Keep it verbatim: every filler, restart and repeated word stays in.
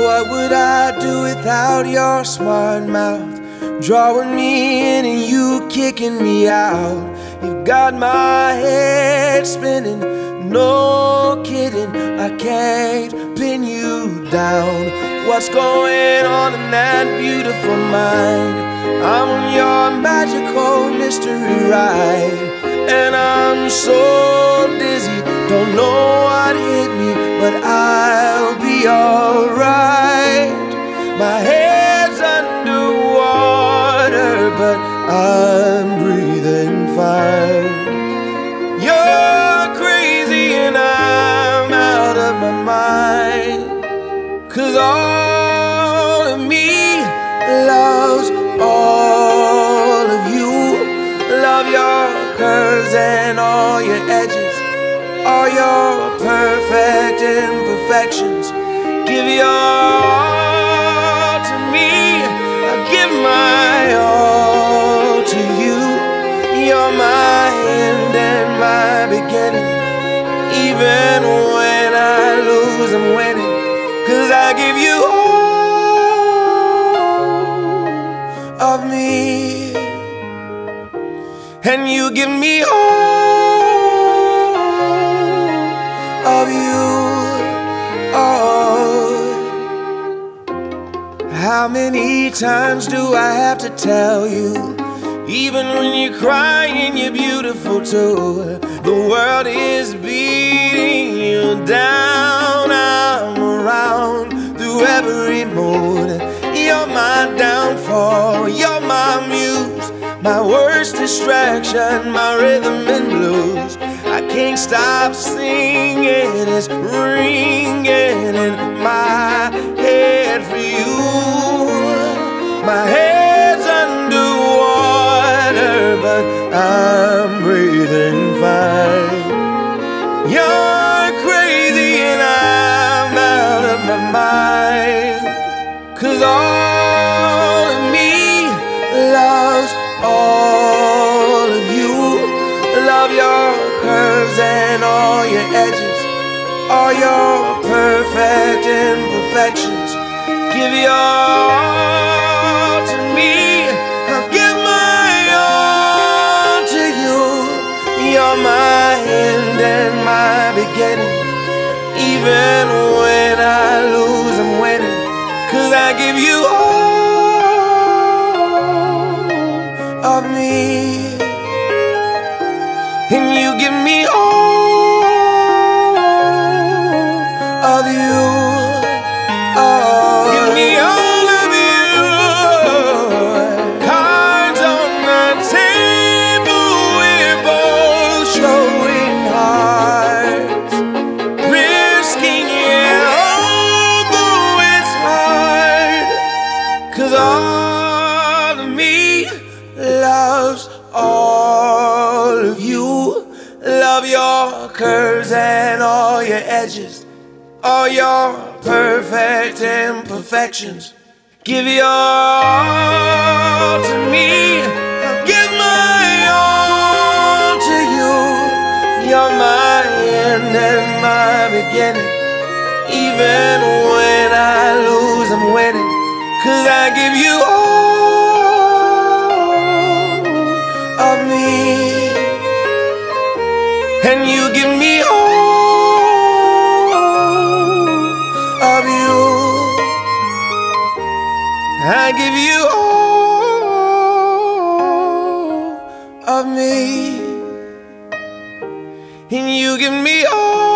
What would I do without your smart mouth? Drawing me in and you kicking me out. You've got my head spinning, no kidding, I can't pin you down. What's going on in that beautiful mind? I'm on your magical mystery ride, and I'm so dizzy, don't know what hit me, but I'll be alright. My head's underwater, but I'm breathing fine. You're crazy and I'm out of my mind, 'cause all of me loves all of you. Love your curves and all your edges, all your perfect imperfections. Give your all to me, I give my all to you. You're my end and my beginning. Even when I lose, I'm winning, 'cause I give you all of me, and you give me all of you. Oh, how many times do I have to tell you? Even when you're crying, you're beautiful too. The world is beating you down. I'm around through every mood. You're my downfall, you're my muse, my worst distraction, my rhythm and blues. I can't stop singing, it's ringing in my head for you. My head's underwater, but I'm breathing fine. You're crazy and I'm out of my mind, 'cause all of me loves all of you. Love your curves and all your edges, all your perfect imperfections. Give your all to me, I'll give my all to you. You're my end and my beginning. Even when I lose, I'm winning, 'cause I give you all of me, and you give me all of you. Oh, give me all of you. Cards on the table, we're both showing hearts, risking it, although it's hard, 'cause all of me loves all of you. Love your curves and all your edges, all your perfect imperfections. Give your all to me, I'll give my all to you. You're my end and my beginning. Even when I lose, I'm winning, 'cause I give you all of me, and you give me all of you. I give you all of me, and you give me all